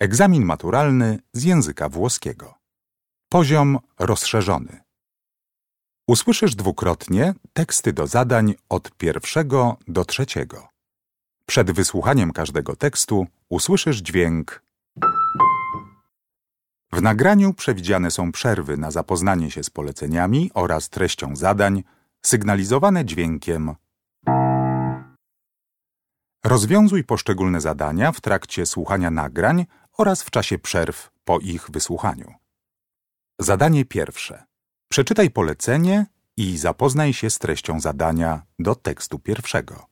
Egzamin maturalny z języka włoskiego. Poziom rozszerzony. Usłyszysz dwukrotnie teksty do zadań od 1 do 3. Przed wysłuchaniem każdego tekstu usłyszysz dźwięk. W nagraniu przewidziane są przerwy na zapoznanie się z poleceniami oraz treścią zadań, sygnalizowane dźwiękiem. Rozwiązuj poszczególne zadania w trakcie słuchania nagrań oraz w czasie przerw po ich wysłuchaniu. Zadanie pierwsze. Przeczytaj polecenie i zapoznaj się z treścią zadania do tekstu pierwszego.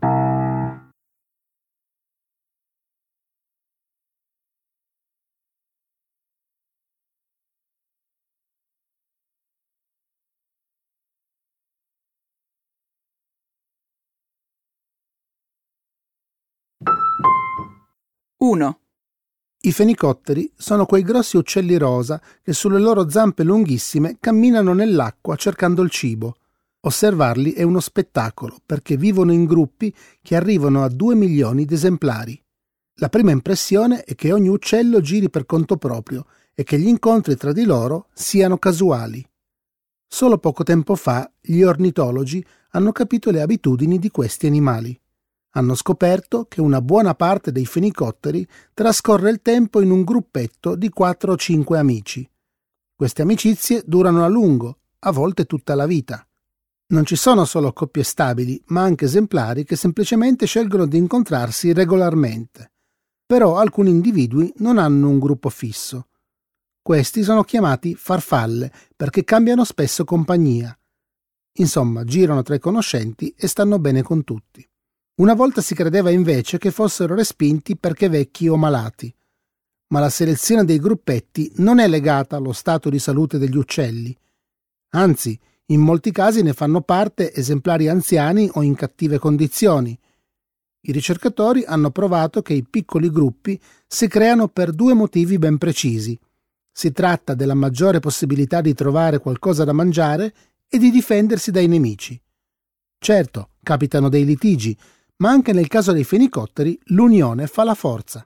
Uno. I fenicotteri sono quei grossi uccelli rosa che sulle loro zampe lunghissime camminano nell'acqua cercando il cibo. Osservarli è uno spettacolo perché vivono in gruppi che arrivano a 2 milioni di esemplari. La prima impressione è che ogni uccello giri per conto proprio e che gli incontri tra di loro siano casuali. Solo poco tempo fa gli ornitologi hanno capito le abitudini di questi animali. Hanno scoperto che una buona parte dei fenicotteri trascorre il tempo in un gruppetto di 4 o 5 amici. Queste amicizie durano a lungo, a volte tutta la vita. Non ci sono solo coppie stabili, ma anche esemplari che semplicemente scelgono di incontrarsi regolarmente. Però alcuni individui non hanno un gruppo fisso. Questi sono chiamati farfalle perché cambiano spesso compagnia. Insomma, girano tra i conoscenti e stanno bene con tutti. Una volta si credeva invece che fossero respinti perché vecchi o malati. Ma la selezione dei gruppetti non è legata allo stato di salute degli uccelli. Anzi, in molti casi ne fanno parte esemplari anziani o in cattive condizioni. I ricercatori hanno provato che i piccoli gruppi si creano per 2 motivi ben precisi. Si tratta della maggiore possibilità di trovare qualcosa da mangiare e di difendersi dai nemici. Certo, capitano dei litigi, ma anche nel caso dei fenicotteri l'unione fa la forza.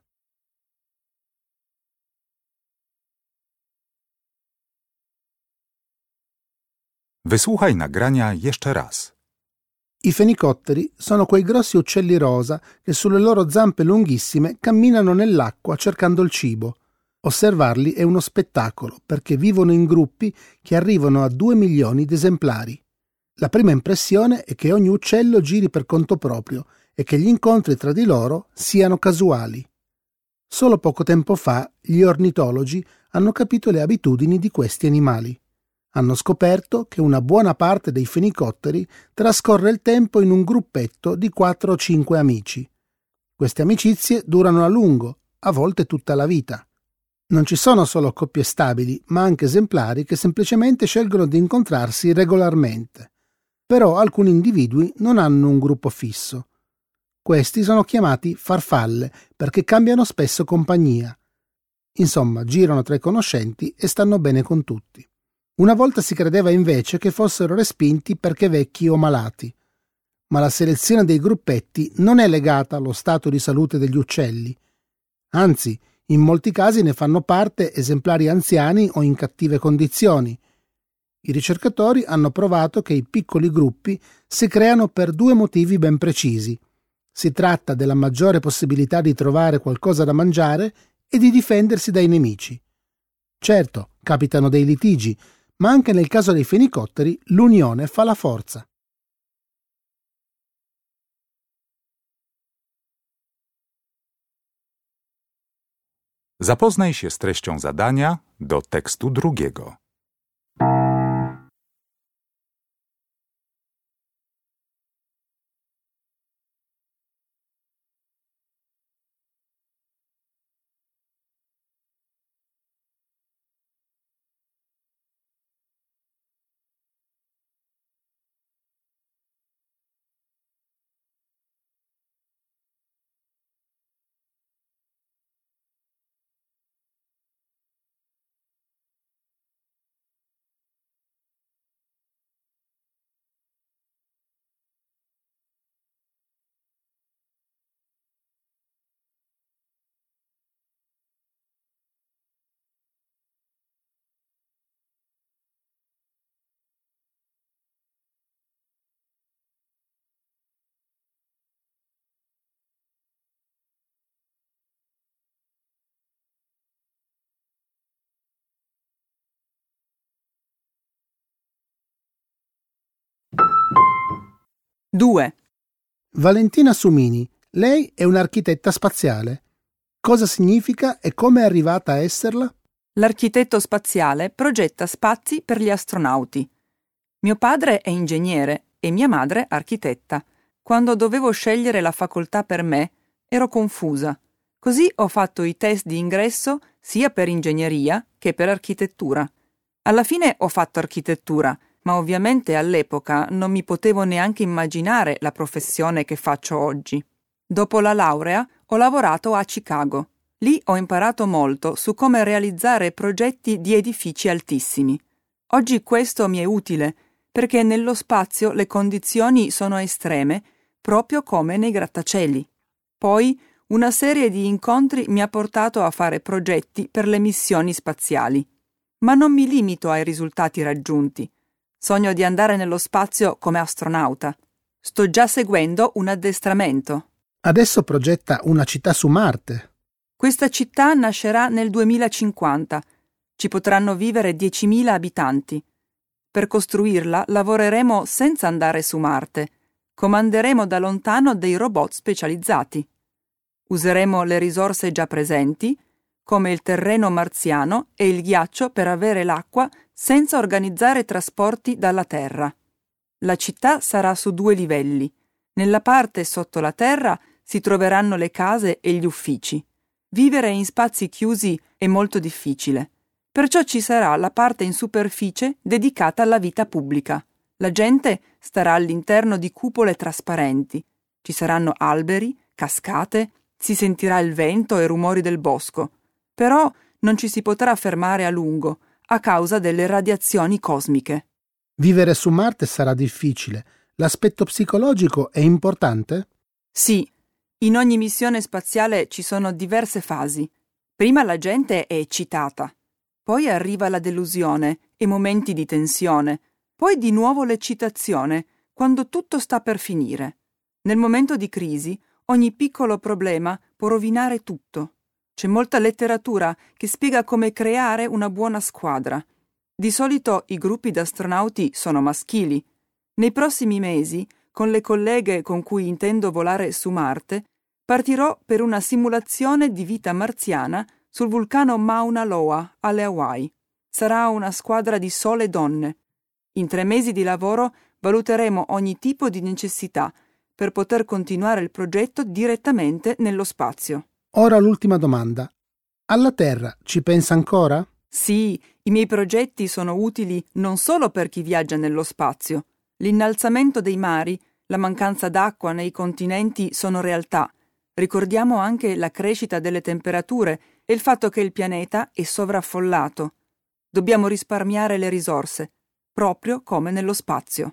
Wysłuchaj nagrania jeszcze raz. I fenicotteri sono quei grossi uccelli rosa che sulle loro zampe lunghissime camminano nell'acqua cercando il cibo. Osservarli è uno spettacolo perché vivono in gruppi che arrivano a 2 milioni di esemplari. La prima impressione è che ogni uccello giri per conto proprio e che gli incontri tra di loro siano casuali. Solo poco tempo fa gli ornitologi hanno capito le abitudini di questi animali. Hanno scoperto che una buona parte dei fenicotteri trascorre il tempo in un gruppetto di 4 o 5 amici. Queste amicizie durano a lungo, a volte tutta la vita. Non ci sono solo coppie stabili, ma anche esemplari che semplicemente scelgono di incontrarsi regolarmente. Però alcuni individui non hanno un gruppo fisso. Questi sono chiamati farfalle perché cambiano spesso compagnia. Insomma, girano tra i conoscenti e stanno bene con tutti. Una volta si credeva invece che fossero respinti perché vecchi o malati. Ma la selezione dei gruppetti non è legata allo stato di salute degli uccelli. Anzi, in molti casi ne fanno parte esemplari anziani o in cattive condizioni. I ricercatori hanno provato che i piccoli gruppi si creano per 2 motivi ben precisi. Si tratta della maggiore possibilità di trovare qualcosa da mangiare e di difendersi dai nemici. Certo, capitano dei litigi, ma anche nel caso dei fenicotteri l'unione fa la forza. Zapoznaj się z treścią zadania do tekstu drugiego. 2. Valentina Sumini, lei è un'architetta spaziale. Cosa significa e come è arrivata a esserla? L'architetto spaziale progetta spazi per gli astronauti. Mio padre è ingegnere e mia madre architetta. Quando dovevo scegliere la facoltà per me, ero confusa. Così ho fatto i test di ingresso sia per ingegneria che per architettura. Alla fine ho fatto architettura, ma ovviamente all'epoca non mi potevo neanche immaginare la professione che faccio oggi. Dopo la laurea ho lavorato a Chicago. Lì ho imparato molto su come realizzare progetti di edifici altissimi. Oggi questo mi è utile, perché nello spazio le condizioni sono estreme, proprio come nei grattacieli. Poi una serie di incontri mi ha portato a fare progetti per le missioni spaziali. Ma non mi limito ai risultati raggiunti. Sogno di andare nello spazio come astronauta. Sto già seguendo un addestramento. Adesso progetta una città su Marte. Questa città nascerà nel 2050. Ci potranno vivere 10.000 abitanti. Per costruirla lavoreremo senza andare su Marte. Comanderemo da lontano dei robot specializzati. Useremo le risorse già presenti, come il terreno marziano e il ghiaccio per avere l'acqua senza organizzare trasporti dalla Terra. La città sarà su 2 livelli. Nella parte sotto la terra si troveranno le case e gli uffici. Vivere in spazi chiusi è molto difficile. Perciò ci sarà la parte in superficie dedicata alla vita pubblica. La gente starà all'interno di cupole trasparenti. Ci saranno alberi, cascate, si sentirà il vento e rumori del bosco. Però non ci si potrà fermare a lungo a causa delle radiazioni cosmiche. Vivere su Marte sarà difficile. L'aspetto psicologico è importante? Sì, in ogni missione spaziale ci sono diverse fasi. Prima la gente è eccitata, poi arriva la delusione e momenti di tensione, poi di nuovo l'eccitazione, quando tutto sta per finire. Nel momento di crisi, ogni piccolo problema può rovinare tutto. C'è molta letteratura che spiega come creare una buona squadra. Di solito i gruppi di astronauti sono maschili. Nei prossimi mesi, con le colleghe con cui intendo volare su Marte, partirò per una simulazione di vita marziana sul vulcano Mauna Loa, alle Hawaii. Sarà una squadra di sole donne. In 3 mesi di lavoro valuteremo ogni tipo di necessità per poter continuare il progetto direttamente nello spazio. Ora l'ultima domanda. Alla Terra ci pensa ancora? Sì, i miei progetti sono utili non solo per chi viaggia nello spazio. L'innalzamento dei mari, la mancanza d'acqua nei continenti sono realtà. Ricordiamo anche la crescita delle temperature e il fatto che il pianeta è sovraffollato. Dobbiamo risparmiare le risorse, proprio come nello spazio.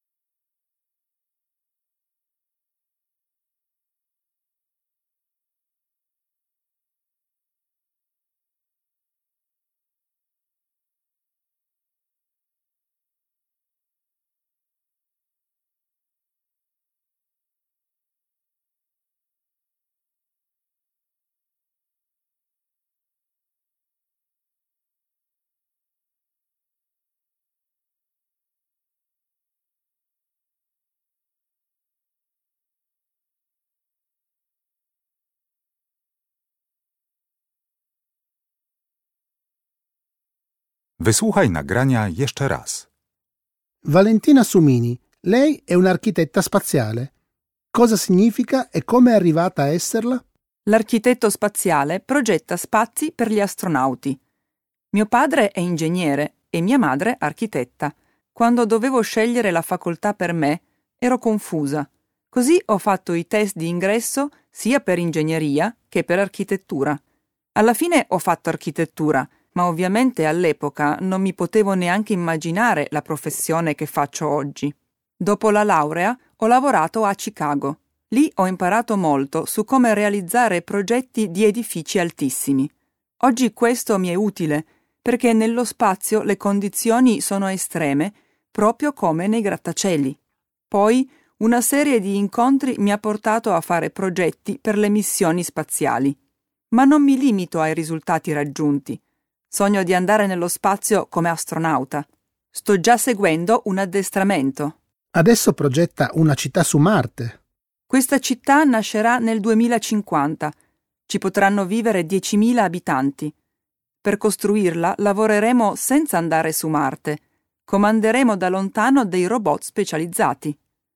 Wysłuchaj nagrania jeszcze raz. Valentina Sumini, lei è un'architetta spaziale. Cosa significa e come è arrivata a esserla? L'architetto spaziale progetta spazi per gli astronauti. Mio padre è ingegnere e mia madre architetta. Quando dovevo scegliere la facoltà per me, ero confusa. Così ho fatto i test di ingresso sia per ingegneria che per architettura. Alla fine ho fatto architettura, ma ovviamente all'epoca non mi potevo neanche immaginare la professione che faccio oggi. Dopo la laurea ho lavorato a Chicago. Lì ho imparato molto su come realizzare progetti di edifici altissimi. Oggi questo mi è utile, perché nello spazio le condizioni sono estreme, proprio come nei grattacieli. Poi una serie di incontri mi ha portato a fare progetti per le missioni spaziali. Ma non mi limito ai risultati raggiunti. Sogno di andare nello spazio come astronauta. Sto già seguendo un addestramento. Adesso progetta una città su Marte. Questa città nascerà nel 2050. Ci potranno vivere 10.000 abitanti. Per costruirla lavoreremo senza andare su Marte. Comanderemo da lontano dei robot specializzati.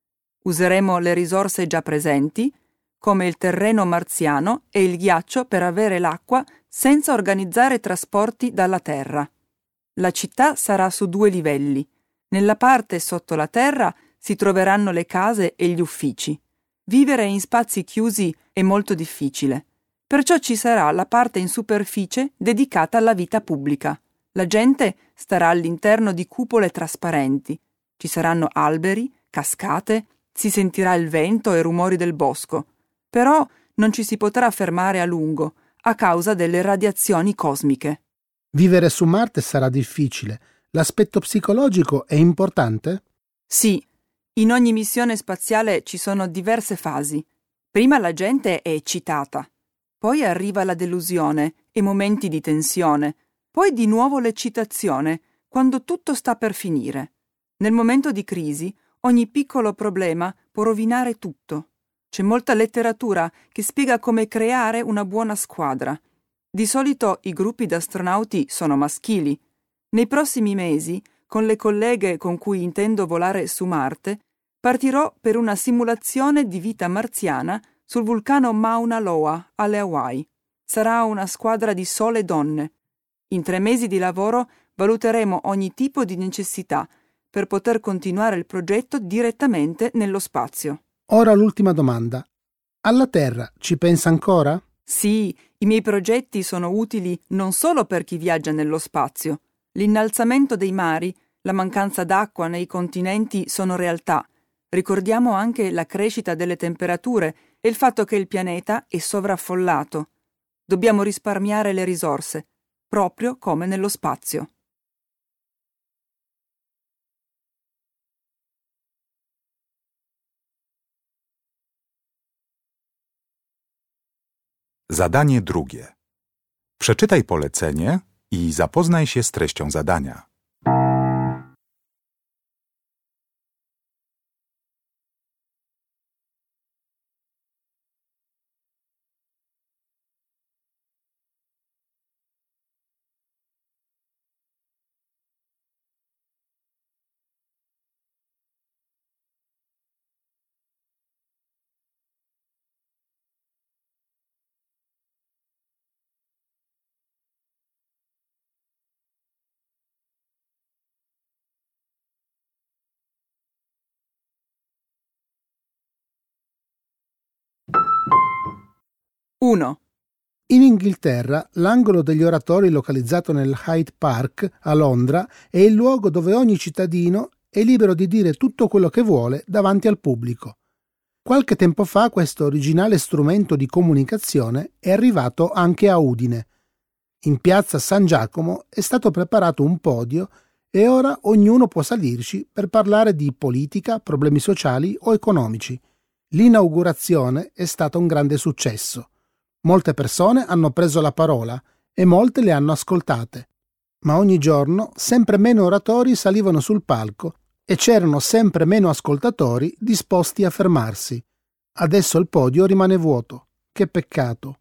Useremo le risorse già presenti, come il terreno marziano e il ghiaccio per avere l'acqua senza organizzare trasporti dalla Terra. La città sarà su 2 livelli. Nella parte sotto la terra si troveranno le case e gli uffici. Vivere in spazi chiusi è molto difficile. Perciò ci sarà la parte in superficie dedicata alla vita pubblica. La gente starà all'interno di cupole trasparenti. Ci saranno alberi, cascate, si sentirà il vento e i rumori del bosco. Però non ci si potrà fermare a lungo a causa delle radiazioni cosmiche. Vivere su Marte sarà difficile. L'aspetto psicologico è importante? Sì, in ogni missione spaziale ci sono diverse fasi. Prima la gente è eccitata, poi arriva la delusione e momenti di tensione, poi di nuovo l'eccitazione, quando tutto sta per finire. Nel momento di crisi, ogni piccolo problema può rovinare tutto. C'è molta letteratura che spiega come creare una buona squadra. Di solito i gruppi di astronauti sono maschili. Nei prossimi mesi, con le colleghe con cui intendo volare su Marte, partirò per una simulazione di vita marziana sul vulcano Mauna Loa, alle Hawaii. Sarà una squadra di sole donne. In 3 mesi di lavoro valuteremo ogni tipo di necessità per poter continuare il progetto direttamente nello spazio. Ora l'ultima domanda. Alla Terra ci pensa ancora? Sì, i miei progetti sono utili non solo per chi viaggia nello spazio. L'innalzamento dei mari, la mancanza d'acqua nei continenti sono realtà. Ricordiamo anche la crescita delle temperature e il fatto che il pianeta è sovraffollato. Dobbiamo risparmiare le risorse, proprio come nello spazio. Zadanie drugie. Przeczytaj polecenie i zapoznaj się z treścią zadania. Uno. In Inghilterra, l'angolo degli oratori localizzato nel Hyde Park a Londra è il luogo dove ogni cittadino è libero di dire tutto quello che vuole davanti al pubblico. Qualche tempo fa questo originale strumento di comunicazione è arrivato anche a Udine. In piazza San Giacomo è stato preparato un podio e ora ognuno può salirci per parlare di politica, problemi sociali o economici. L'inaugurazione è stata un grande successo. Molte persone hanno preso la parola e molte le hanno ascoltate. Ma ogni giorno sempre meno oratori salivano sul palco e c'erano sempre meno ascoltatori disposti a fermarsi. Adesso il podio rimane vuoto. Che peccato.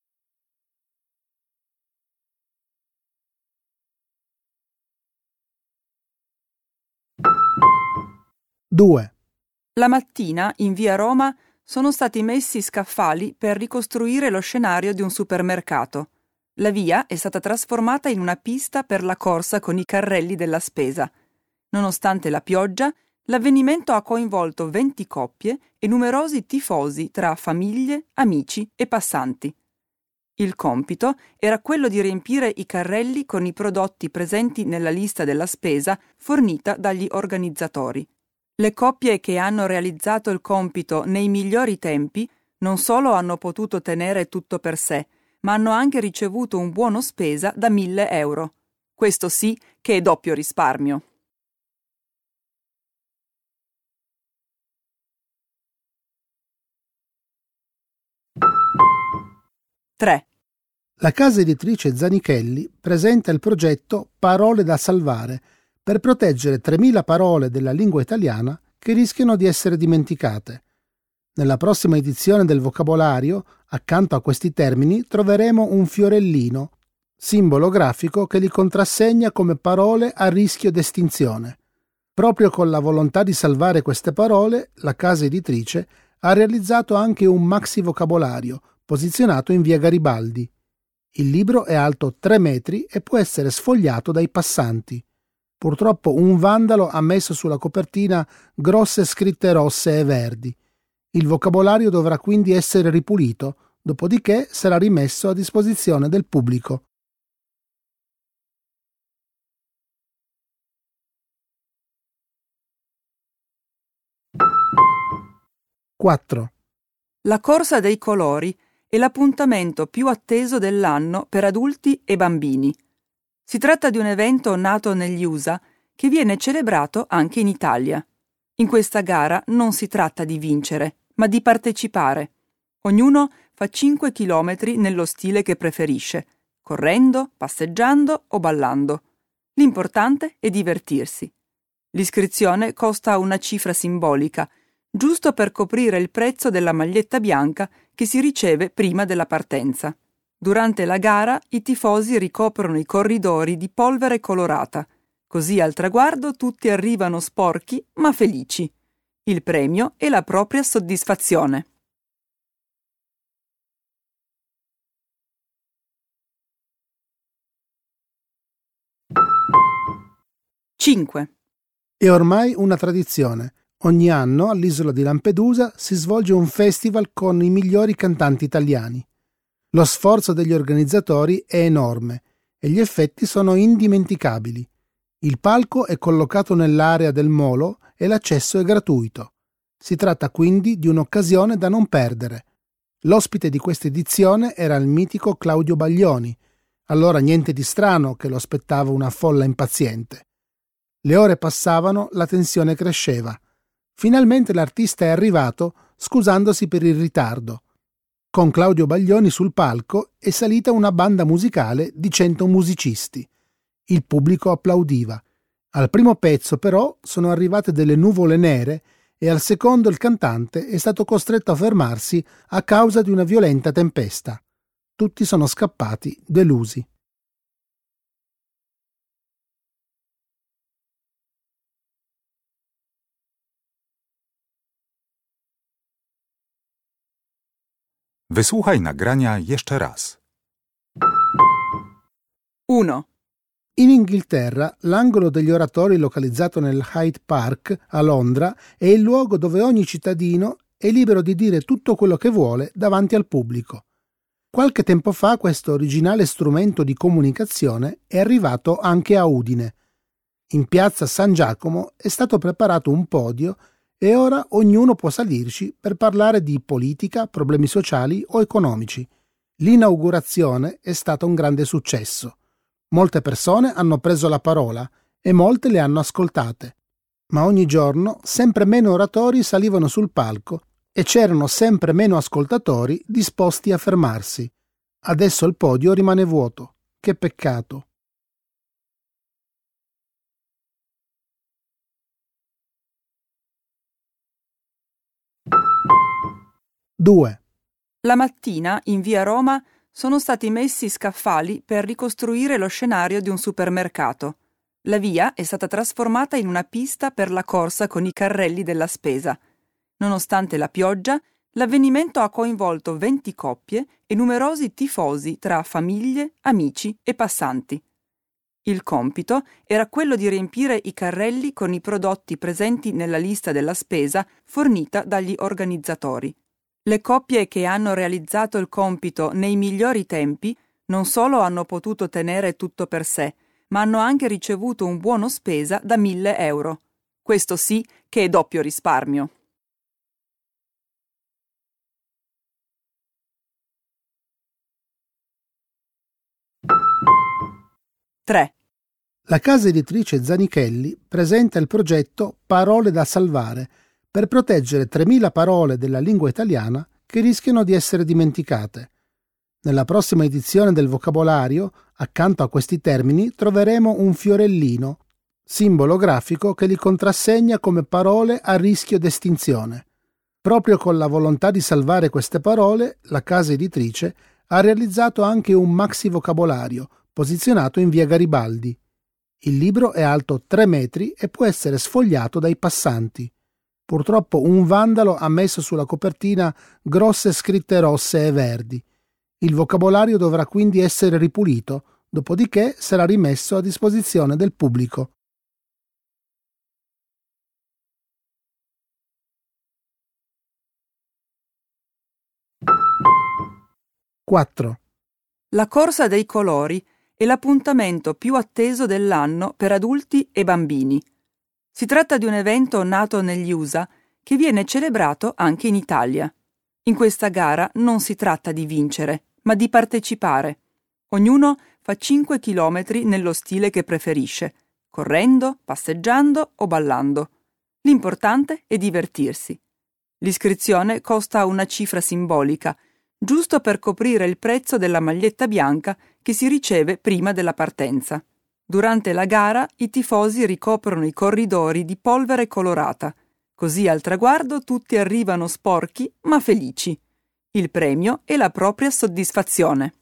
Due. La mattina, in via Roma, sono stati messi scaffali per ricostruire lo scenario di un supermercato. La via è stata trasformata in una pista per la corsa con i carrelli della spesa. Nonostante la pioggia, l'avvenimento ha coinvolto 20 coppie e numerosi tifosi tra famiglie, amici e passanti. Il compito era quello di riempire i carrelli con i prodotti presenti nella lista della spesa fornita dagli organizzatori. Le coppie che hanno realizzato il compito nei migliori tempi non solo hanno potuto tenere tutto per sé, ma hanno anche ricevuto un buono spesa da 1.000 euro. Questo sì che è doppio risparmio. Tre. La casa editrice Zanichelli presenta il progetto Parole da salvare per proteggere 3.000 parole della lingua italiana che rischiano di essere dimenticate. Nella prossima edizione del vocabolario, accanto a questi termini, troveremo un fiorellino, simbolo grafico che li contrassegna come parole a rischio d'estinzione. Proprio con la volontà di salvare queste parole, la casa editrice ha realizzato anche un maxi vocabolario, posizionato in via Garibaldi. Il libro è alto 3 metri e può essere sfogliato dai passanti. Purtroppo un vandalo ha messo sulla copertina grosse scritte rosse e verdi. Il vocabolario dovrà quindi essere ripulito, dopodiché sarà rimesso a disposizione del pubblico. Quattro. La corsa dei colori è l'appuntamento più atteso dell'anno per adulti e bambini. Si tratta di un evento nato negli USA che viene celebrato anche in Italia. In questa gara non si tratta di vincere, ma di partecipare. Ognuno fa 5 chilometri nello stile che preferisce, correndo, passeggiando o ballando. L'importante è divertirsi. L'iscrizione costa una cifra simbolica, giusto per coprire il prezzo della maglietta bianca che si riceve prima della partenza. Durante la gara i tifosi ricoprono i corridori di polvere colorata, così al traguardo tutti arrivano sporchi ma felici. Il premio è la propria soddisfazione. Cinque. È ormai una tradizione. Ogni anno all'isola di Lampedusa si svolge un festival con i migliori cantanti italiani. Lo sforzo degli organizzatori è enorme e gli effetti sono indimenticabili. Il palco è collocato nell'area del molo e l'accesso è gratuito. Si tratta quindi di un'occasione da non perdere. L'ospite di questa edizione era il mitico Claudio Baglioni. Allora niente di strano che lo aspettava una folla impaziente. Le ore passavano, la tensione cresceva. Finalmente l'artista è arrivato, scusandosi per il ritardo. Con Claudio Baglioni sul palco è salita una banda musicale di 100 musicisti. Il pubblico applaudiva. Al primo pezzo, però, sono arrivate delle nuvole nere e al secondo il cantante è stato costretto a fermarsi a causa di una violenta tempesta. Tutti sono scappati, delusi. Wysłuchaj nagrania jeszcze raz. 1. In Inghilterra, l'angolo degli oratori localizzato nel Hyde Park, a Londra, è il luogo dove ogni cittadino è libero di dire tutto quello che vuole davanti al pubblico. Qualche tempo fa questo originale strumento di comunicazione è arrivato anche a Udine. In piazza San Giacomo è stato preparato un podio e ora ognuno può salirci per parlare di politica, problemi sociali o economici. L'inaugurazione è stata un grande successo. Molte persone hanno preso la parola e molte le hanno ascoltate. Ma ogni giorno sempre meno oratori salivano sul palco e c'erano sempre meno ascoltatori disposti a fermarsi. Adesso il podio rimane vuoto. Che peccato. Due. La mattina, in via Roma, sono stati messi scaffali per ricostruire lo scenario di un supermercato. La via è stata trasformata in una pista per la corsa con i carrelli della spesa. Nonostante la pioggia, l'avvenimento ha coinvolto 20 coppie e numerosi tifosi tra famiglie, amici e passanti. Il compito era quello di riempire i carrelli con i prodotti presenti nella lista della spesa fornita dagli organizzatori. Le coppie che hanno realizzato il compito nei migliori tempi non solo hanno potuto tenere tutto per sé, ma hanno anche ricevuto un buono spesa da 1.000 euro. Questo sì che è doppio risparmio. Tre. La casa editrice Zanichelli presenta il progetto Parole da salvare per proteggere 3.000 parole della lingua italiana che rischiano di essere dimenticate. Nella prossima edizione del vocabolario, accanto a questi termini, troveremo un fiorellino, simbolo grafico che li contrassegna come parole a rischio d'estinzione. Proprio con la volontà di salvare queste parole, la casa editrice ha realizzato anche un maxi vocabolario posizionato in via Garibaldi. Il libro è alto 3 metri e può essere sfogliato dai passanti. Purtroppo un vandalo ha messo sulla copertina grosse scritte rosse e verdi. Il vocabolario dovrà quindi essere ripulito, dopodiché sarà rimesso a disposizione del pubblico. Quattro. La corsa dei colori è l'appuntamento più atteso dell'anno per adulti e bambini. Si tratta di un evento nato negli USA che viene celebrato anche in Italia. In questa gara non si tratta di vincere, ma di partecipare. Ognuno fa 5 chilometri nello stile che preferisce, correndo, passeggiando o ballando. L'importante è divertirsi. L'iscrizione costa una cifra simbolica, giusto per coprire il prezzo della maglietta bianca che si riceve prima della partenza. Durante la gara i tifosi ricoprono i corridori di polvere colorata, così al traguardo tutti arrivano sporchi ma felici. Il premio è la propria soddisfazione.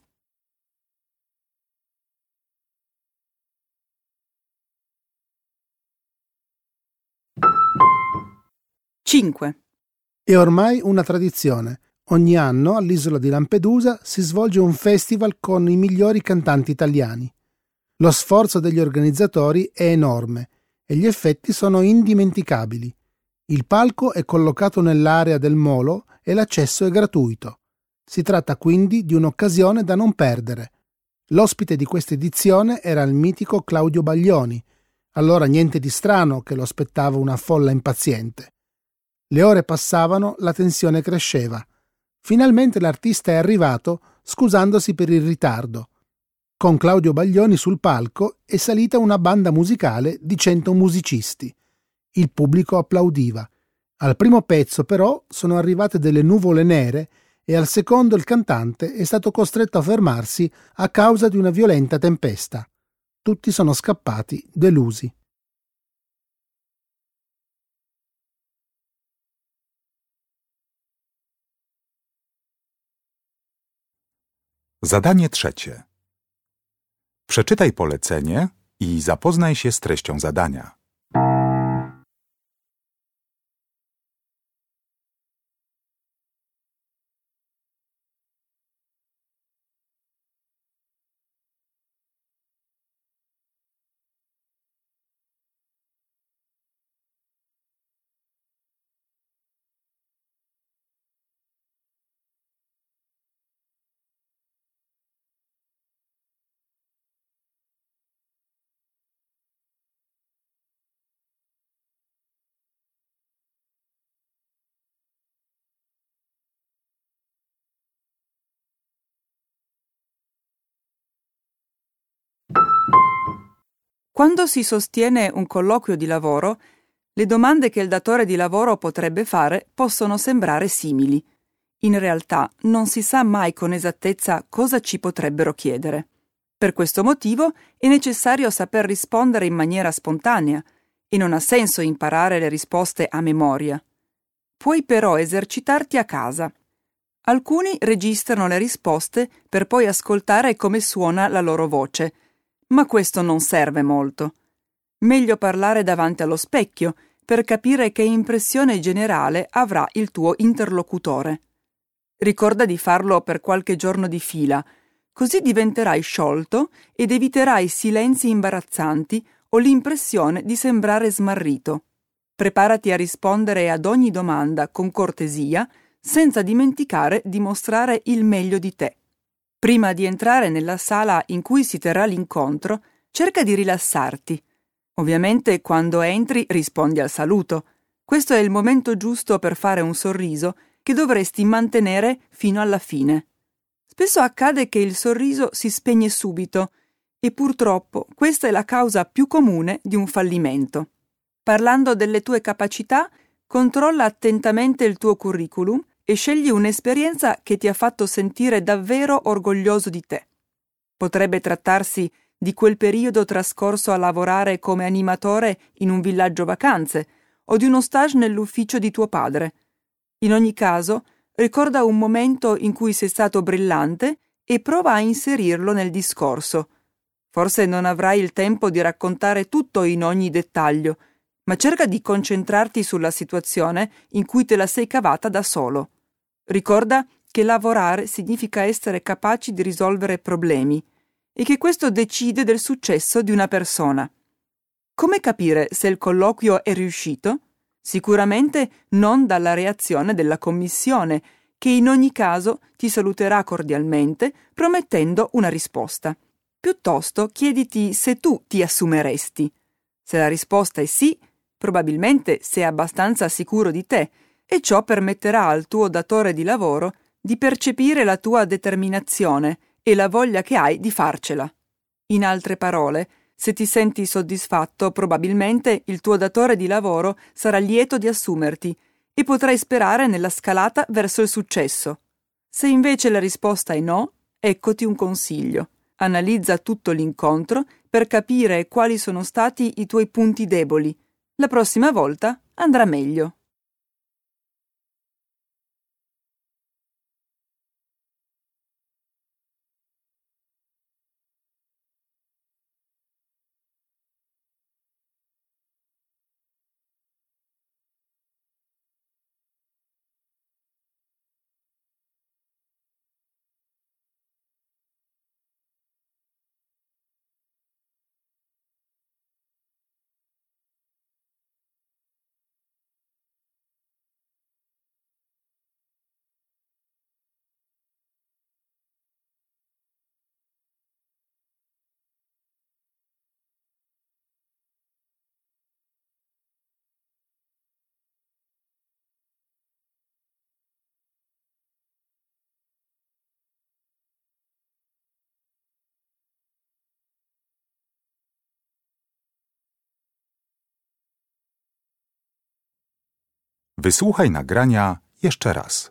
Cinque. È ormai una tradizione. Ogni anno all'isola di Lampedusa si svolge un festival con i migliori cantanti italiani. Lo sforzo degli organizzatori è enorme e gli effetti sono indimenticabili. Il palco è collocato nell'area del molo e l'accesso è gratuito. Si tratta quindi di un'occasione da non perdere. L'ospite di questa edizione era il mitico Claudio Baglioni. Allora niente di strano che lo aspettava una folla impaziente. Le ore passavano, la tensione cresceva. Finalmente l'artista è arrivato, scusandosi per il ritardo. Con Claudio Baglioni sul palco è salita una banda musicale di 100 musicisti. Il pubblico applaudiva. Al primo pezzo, però, sono arrivate delle nuvole nere e al secondo il cantante è stato costretto a fermarsi a causa di una violenta tempesta. Tutti sono scappati, delusi. Zadanie trzecie. Przeczytaj polecenie i zapoznaj się z treścią zadania. Quando si sostiene un colloquio di lavoro, le domande che il datore di lavoro potrebbe fare possono sembrare simili. In realtà non si sa mai con esattezza cosa ci potrebbero chiedere. Per questo motivo è necessario saper rispondere in maniera spontanea e non ha senso imparare le risposte a memoria. Puoi però esercitarti a casa. Alcuni registrano le risposte per poi ascoltare come suona la loro voce, ma questo non serve molto. Meglio parlare davanti allo specchio per capire che impressione generale avrà il tuo interlocutore. Ricorda di farlo per qualche giorno di fila, così diventerai sciolto ed eviterai silenzi imbarazzanti o l'impressione di sembrare smarrito. Preparati a rispondere ad ogni domanda con cortesia, senza dimenticare di mostrare il meglio di te. Prima di entrare nella sala in cui si terrà l'incontro, cerca di rilassarti. Ovviamente quando entri rispondi al saluto. Questo è il momento giusto per fare un sorriso che dovresti mantenere fino alla fine. Spesso accade che il sorriso si spegne subito e purtroppo questa è la causa più comune di un fallimento. Parlando delle tue capacità, controlla attentamente il tuo curriculum e scegli un'esperienza che ti ha fatto sentire davvero orgoglioso di te. Potrebbe trattarsi di quel periodo trascorso a lavorare come animatore in un villaggio vacanze o di uno stage nell'ufficio di tuo padre. In ogni caso, ricorda un momento in cui sei stato brillante e prova a inserirlo nel discorso. Forse non avrai il tempo di raccontare tutto in ogni dettaglio, ma cerca di concentrarti sulla situazione in cui te la sei cavata da solo. Ricorda che lavorare significa essere capaci di risolvere problemi e che questo decide del successo di una persona. Come capire se il colloquio è riuscito? Sicuramente non dalla reazione della commissione, che in ogni caso ti saluterà cordialmente promettendo una risposta. Piuttosto chiediti se tu ti assumeresti. Se la risposta è sì, probabilmente sei abbastanza sicuro di te e ciò permetterà al tuo datore di lavoro di percepire la tua determinazione e la voglia che hai di farcela. In altre parole, se ti senti soddisfatto, probabilmente il tuo datore di lavoro sarà lieto di assumerti e potrai sperare nella scalata verso il successo. Se invece la risposta è no, eccoti un consiglio. Analizza tutto l'incontro per capire quali sono stati i tuoi punti deboli. La prossima volta andrà meglio. Wysłuchaj nagrania jeszcze raz.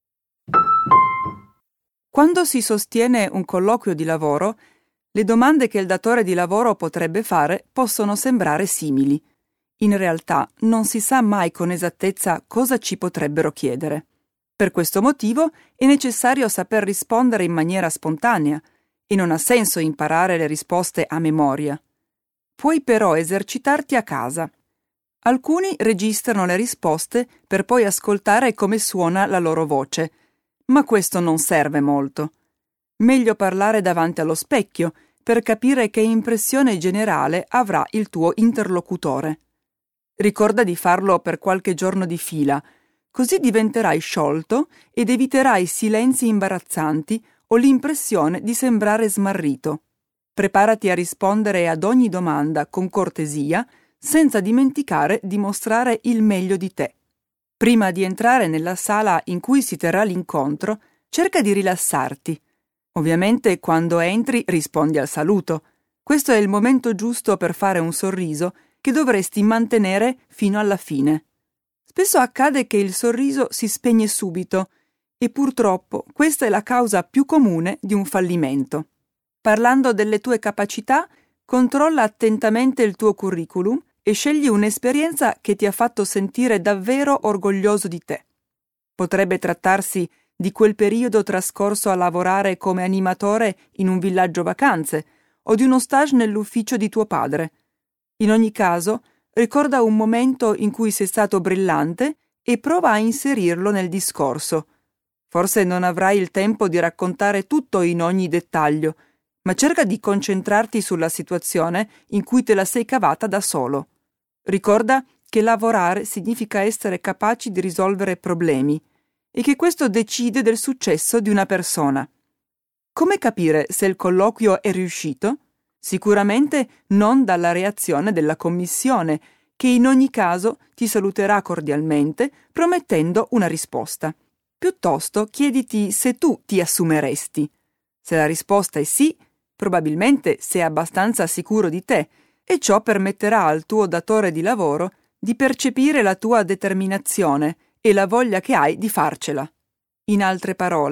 Quando si sostiene un colloquio di lavoro, le domande che il datore di lavoro potrebbe fare possono sembrare simili. In realtà non si sa mai con esattezza cosa ci potrebbero chiedere. Per questo motivo è necessario saper rispondere in maniera spontanea e non ha senso imparare le risposte a memoria. Puoi però esercitarti a casa. Alcuni registrano le risposte per poi ascoltare come suona la loro voce, ma questo non serve molto. Meglio parlare davanti allo specchio per capire che impressione generale avrà il tuo interlocutore. Ricorda di farlo per qualche giorno di fila, così diventerai sciolto ed eviterai silenzi imbarazzanti o l'impressione di sembrare smarrito. Preparati a rispondere ad ogni domanda con cortesia, senza dimenticare di mostrare il meglio di te. Prima di entrare nella sala in cui si terrà l'incontro, cerca di rilassarti. Ovviamente quando entri rispondi al saluto. Questo è il momento giusto per fare un sorriso che dovresti mantenere fino alla fine. Spesso accade che il sorriso si spegne subito e purtroppo questa è la causa più comune di un fallimento. Parlando delle tue capacità, controlla attentamente il tuo curriculum e scegli un'esperienza che ti ha fatto sentire davvero orgoglioso di te. Potrebbe trattarsi di quel periodo trascorso a lavorare come animatore in un villaggio vacanze o di uno stage nell'ufficio di tuo padre. In ogni caso, ricorda un momento in cui sei stato brillante e prova a inserirlo nel discorso. Forse non avrai il tempo di raccontare tutto in ogni dettaglio, ma cerca di concentrarti sulla situazione in cui te la sei cavata da solo. Ricorda che lavorare significa essere capaci di risolvere problemi e che questo decide del successo di una persona. Come capire se il colloquio è riuscito? Sicuramente non dalla reazione della commissione, che in ogni caso ti saluterà cordialmente promettendo una risposta. Piuttosto chiediti se tu ti assumeresti. Se la risposta è sì, probabilmente sei abbastanza sicuro di te e ciò permetterà al tuo datore di lavoro di percepire la tua determinazione e la voglia che hai di farcela. In altre parole,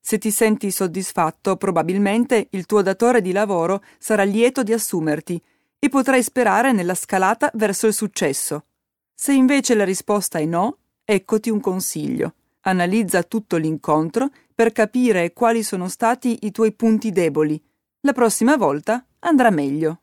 Se ti senti soddisfatto, probabilmente il tuo datore di lavoro sarà lieto di assumerti e potrai sperare nella scalata verso il successo. Se invece la risposta è no, eccoti un consiglio. Analizza tutto l'incontro per capire quali sono stati i tuoi punti deboli. La prossima volta andrà meglio.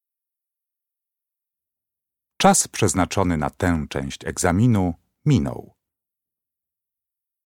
Czas przeznaczony na tę część egzaminu minął.